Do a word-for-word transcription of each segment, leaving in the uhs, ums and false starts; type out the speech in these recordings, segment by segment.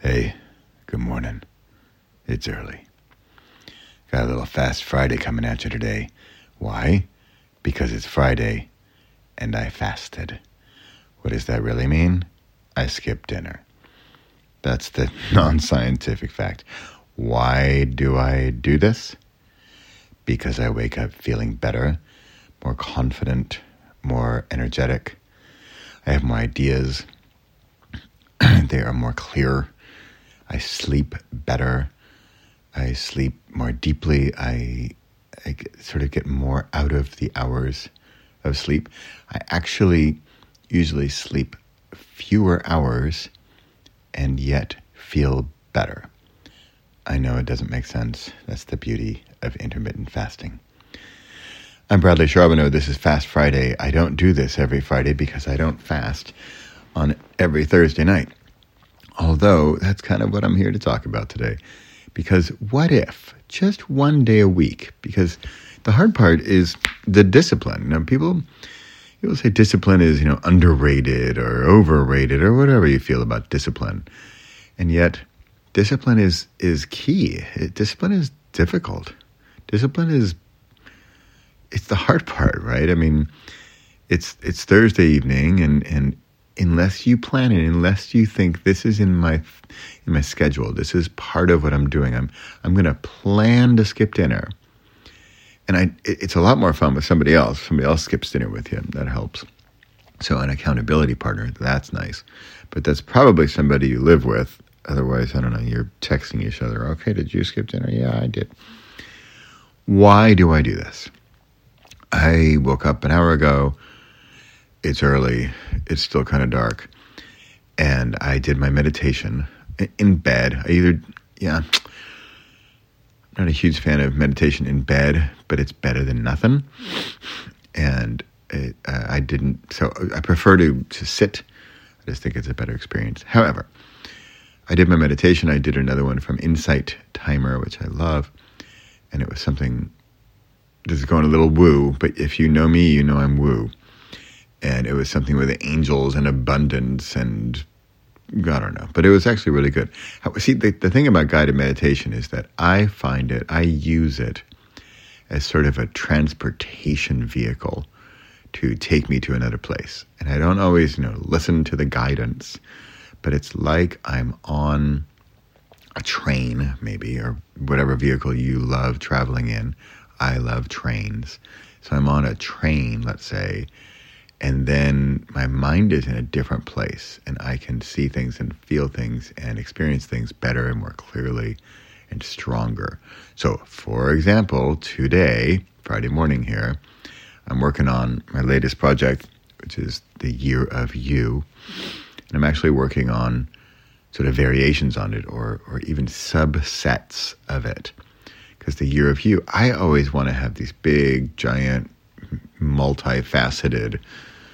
Hey, good morning. It's early. Got a little Fast Friday coming at you today. Why? Because it's Friday and I fasted. What does that really mean? I skipped dinner. That's the non-scientific fact. Why do I do this? Because I wake up feeling better, more confident, more energetic. I have more ideas. They are more clear. I sleep better. I sleep more deeply. I, I sort of get more out of the hours of sleep. I actually usually sleep fewer hours and yet feel better. I know it doesn't make sense. That's the beauty of intermittent fasting. I'm Bradley Charbonneau. This is Fast Friday. I don't do this every Friday because I don't fast on every Thursday night. Although that's kind of what I'm here to talk about today. Because what if just one day a week? Because the hard part is the discipline. Now, people people say discipline is, you know, underrated or overrated or whatever you feel about discipline. And yet, discipline is is key. It, discipline is difficult. Discipline is it's the hard part, right? I mean, it's it's Thursday evening, and and unless you plan it, unless you think this is in my in my schedule, this is part of what I'm doing. I'm I'm going to plan to skip dinner, and I it, it's a lot more fun with somebody else. Somebody else skips dinner with you. That helps. So an accountability partner, that's nice, but that's probably somebody you live with. Otherwise, I don't know. You're texting each other. Okay, did you skip dinner? Yeah, I did. Why do I do this? I woke up an hour ago. It's early. It's still kind of dark. And I did my meditation in bed. I either, yeah, I'm not a huge fan of meditation in bed, but it's better than nothing. And it, uh, I didn't, so I prefer to, to sit. I just think it's a better experience. However, I did my meditation. I did another one from Insight Timer, which I love. And it was something, this is going a little woo, but if you know me, you know I'm woo. And it was something with angels and abundance and I don't know. But it was actually really good. See, the, the thing about guided meditation is that I find it, I use it as sort of a transportation vehicle to take me to another place. And I don't always, you know, listen to the guidance, but it's like I'm on a train maybe, or whatever vehicle you love traveling in. I love trains. So I'm on a train, let's say, and then my mind is in a different place and I can see things and feel things and experience things better and more clearly and stronger. So, for example, today, Friday morning here, I'm working on my latest project, which is the Year of You. And I'm actually working on sort of variations on it or, or even subsets of it. Because the Year of You, I always want to have these big, giant, multifaceted,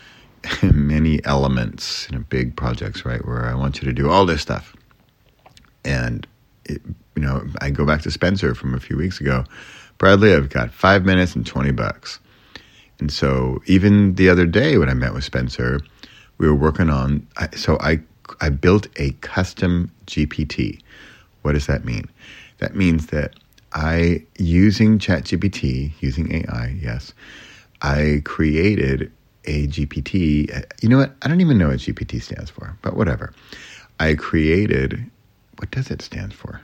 many elements, you know, big projects, right, where I want you to do all this stuff. And, it, you know, I go back to Spencer from a few weeks ago. Bradley, I've got five minutes and twenty bucks. And so even the other day when I met with Spencer, we were working on, so I, I built a custom G P T. What does that mean? That means that I, using ChatGPT, using A I, yes, I created a G P T. You know what? I don't even know what G P T stands for, but whatever. I created, what does it stand for?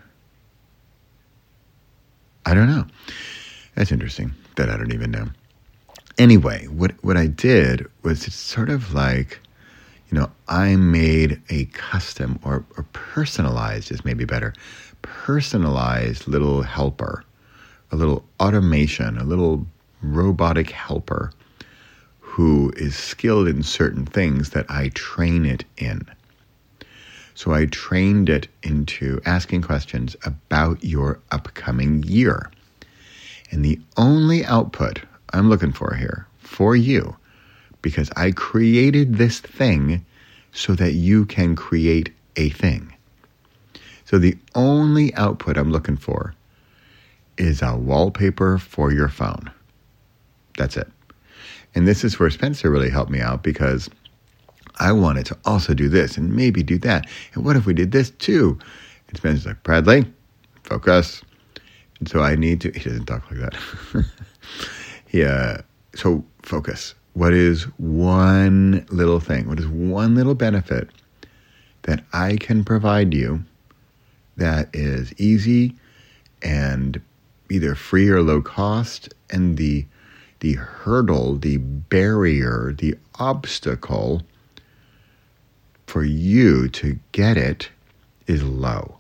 I don't know. That's interesting that I don't even know. Anyway, what, what I did was it's sort of like, you know, I made a custom or, or personalized is maybe better, personalized little helper, a little automation, a little robotic helper who is skilled in certain things that I train it in. So I trained it into asking questions about your upcoming year. And the only output I'm looking for here for you, because I created this thing so that you can create a thing. So the only output I'm looking for is a wallpaper for your phone. That's it. And this is where Spencer really helped me out because I want it to also do this and maybe do that. And what if we did this too? And Spencer's like, Bradley, focus. And so I need to, he doesn't talk like that. he, uh, so focus. What is one little thing? What is one little benefit that I can provide you that is easy and either free or low cost, and the the hurdle, the barrier, the obstacle for you to get it is low.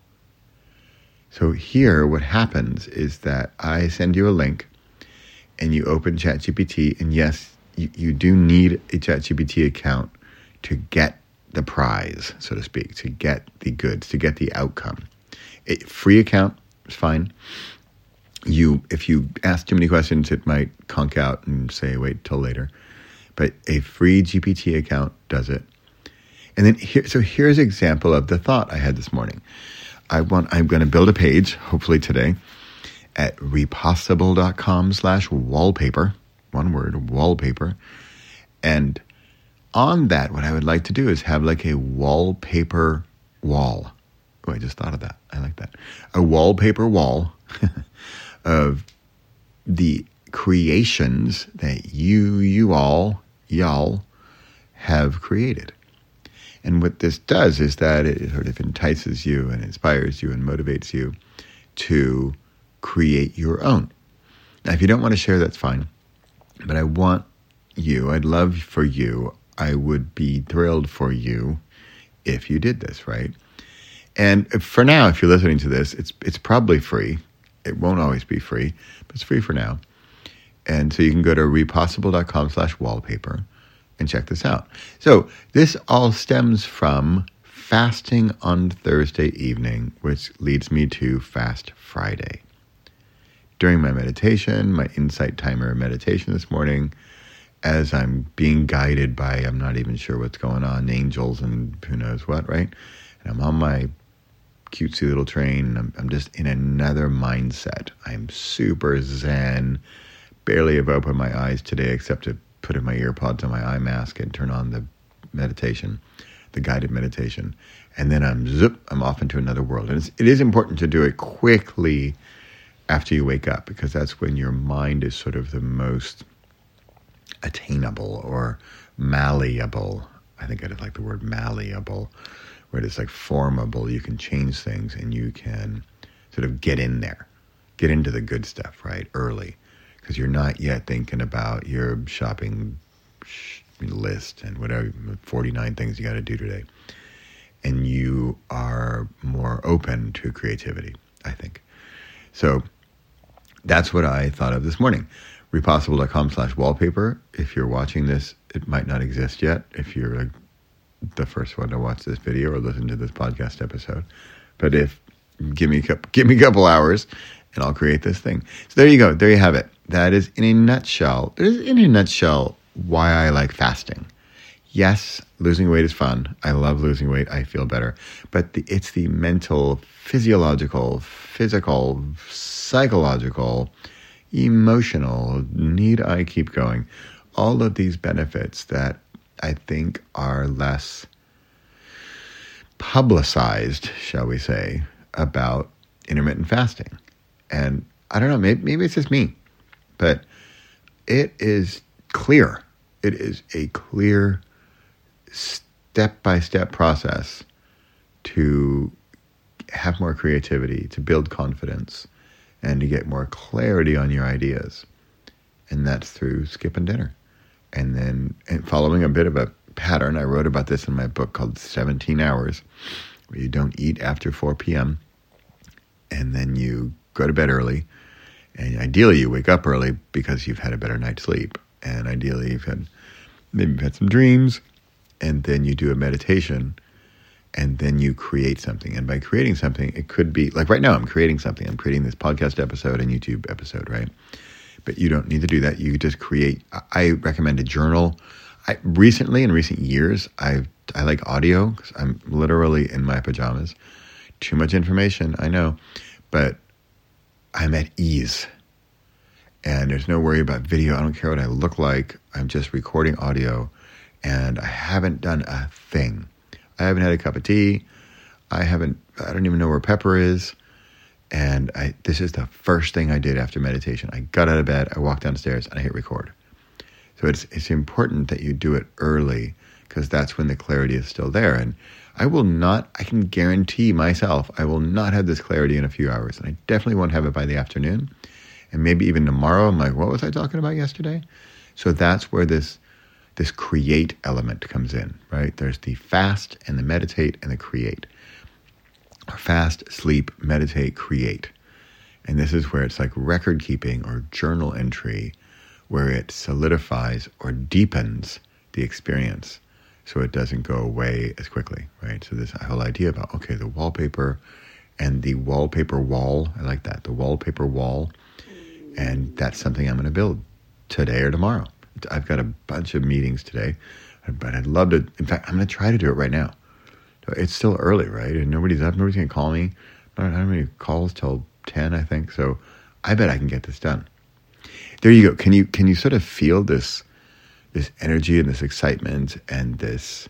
So here what happens is that I send you a link and you open ChatGPT, and yes, you, you do need a ChatGPT account to get the prize, so to speak, to get the goods, to get the outcome. A free account is fine. You, if you ask too many questions, it might conk out and say, wait till later. But a free G P T account does it. And then here, so here's an example of the thought I had this morning. I want, I'm going to build a page, hopefully today, at repossible.com slash wallpaper. One word, wallpaper. And on that, what I would like to do is have like a wallpaper wall. Oh, I just thought of that. I like that. A wallpaper wall of the creations that you, you all, y'all have created. And what this does is that it sort of entices you and inspires you and motivates you to create your own. Now, if you don't want to share, that's fine. But I want you, I'd love for you, I would be thrilled for you if you did this, right? And for now, if you're listening to this, it's it's probably free. It won't always be free, but it's free for now. And so you can go to repossible.com slash wallpaper and check this out. So this all stems from fasting on Thursday evening, which leads me to Fast Friday. During my meditation, my Insight Timer meditation this morning, as I'm being guided by, I'm not even sure what's going on, angels and who knows what, right? And I'm on my cutesy little train, and I'm, I'm just in another mindset. I'm super zen, barely have opened my eyes today except to put in my ear pods on my eye mask and turn on the meditation, the guided meditation. And then I'm zip, I'm off into another world. And it's, it is important to do it quickly after you wake up, because that's when your mind is sort of the most attainable or malleable. I think I just like the word malleable, where it's like formable. You can change things and you can sort of get in there, get into the good stuff, right, early, because you're not yet thinking about your shopping list and whatever, forty-nine things you got to do today. And you are more open to creativity, I think. So that's what I thought of this morning. Repossible.com slash wallpaper. If you're watching this, it might not exist yet if you're like the first one to watch this video or listen to this podcast episode. But if, give me a couple, give me a couple hours and I'll create this thing. So there you go. There you have it. That is in a nutshell. That is in a nutshell why I like fasting. Yes, losing weight is fun. I love losing weight. I feel better. But the, it's the mental, physiological, physical, psychological, emotional, need I keep going, all of these benefits that I think are less publicized, shall we say, about intermittent fasting. And I don't know, maybe, maybe it's just me, but it is clear. It is a clear step-by-step process to have more creativity, to build confidence, and to get more clarity on your ideas. And that's through skipping dinner. And then and following a bit of a pattern, I wrote about this in my book called seventeen hours, where you don't eat after four p.m. and then you go to bed early. And ideally you wake up early because you've had a better night's sleep. And ideally you've had, maybe you've had some dreams. And then you do a meditation. And then you create something. And by creating something, it could be, like right now I'm creating something. I'm creating this podcast episode and YouTube episode, right? But you don't need to do that. You just create. I recommend a journal. I recently, in recent years, I I like audio because I'm literally in my pajamas. Too much information, I know, but I'm at ease. And there's no worry about video. I don't care what I look like. I'm just recording audio and I haven't done a thing. I haven't had a cup of tea. I haven't, I don't even know where Pepper is. And I, this is the first thing I did after meditation. I got out of bed, I walked downstairs, and I hit record. So it's it's important that you do it early, because that's when the clarity is still there. And I will not, I can guarantee myself, I will not have this clarity in a few hours. And I definitely won't have it by the afternoon. And maybe even tomorrow, I'm like, what was I talking about yesterday? So that's where this this create element comes in, right? There's the fast and the meditate and the create. Or fast, sleep, meditate, create. And this is where it's like record keeping or journal entry, where it solidifies or deepens the experience so it doesn't go away as quickly, right? So this whole idea about, okay, the wallpaper and the wallpaper wall, I like that, the wallpaper wall, and that's something I'm going to build today or tomorrow. I've got a bunch of meetings today, but I'd love to, in fact, I'm going to try to do it right now. It's still early, right? And nobody's up, nobody's going to call me. I don't have any calls till ten, I think, so I bet I can get this done. There you go. Can you can you sort of feel this this energy and this excitement and this,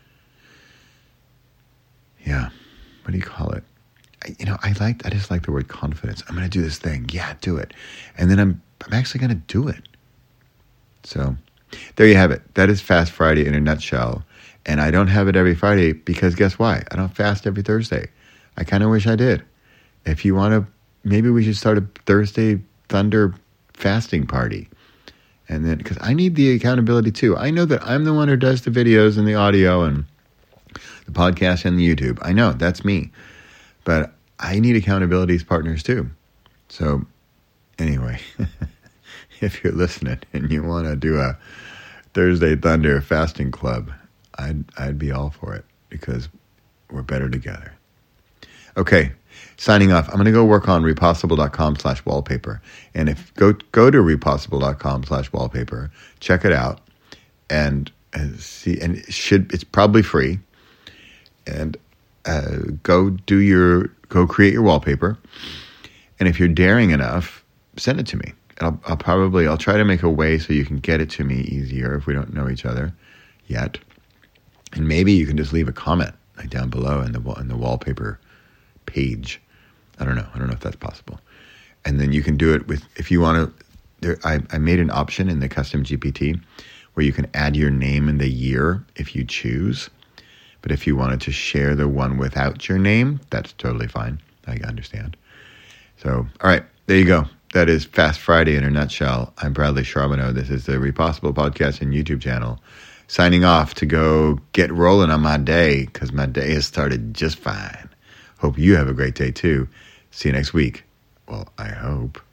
yeah, what do you call it? I, you know, I like I just like the word confidence. I'm going to do this thing. Yeah, do it. And then I'm I'm actually going to do it. So there you have it. That is Fast Friday in a nutshell. And I don't have it every Friday because guess why? I don't fast every Thursday. I kind of wish I did. If you want to, maybe we should start a Thursday Thunder fasting party. And then, because I need the accountability too. I know that I'm the one who does the videos and the audio and the podcast and the YouTube. I know, that's me. But I need accountability partners too. So anyway, if you're listening and you want to do a Thursday Thunder fasting club, I'd I'd be all for it because we're better together. Okay, signing off. I'm going to go work on repossible.com slash wallpaper. And if go go to repossible.com slash wallpaper, check it out and uh, see. And it should it's probably free. And uh, go do your go create your wallpaper. And if you're daring enough, send it to me. I'll, I'll probably I'll try to make a way so you can get it to me easier if we don't know each other yet. And maybe you can just leave a comment like down below in the in the wallpaper page. I don't know. I don't know if that's possible. And then you can do it with, if you want to, there, I, I made an option in the custom G P T where you can add your name and the year if you choose. But if you wanted to share the one without your name, that's totally fine. I understand. So, all right, there you go. That is Fast Friday in a nutshell. I'm Bradley Charbonneau. This is the Repossible podcast and YouTube channel. Signing off to go get rolling on my day because my day has started just fine. Hope you have a great day too. See you next week. Well, I hope.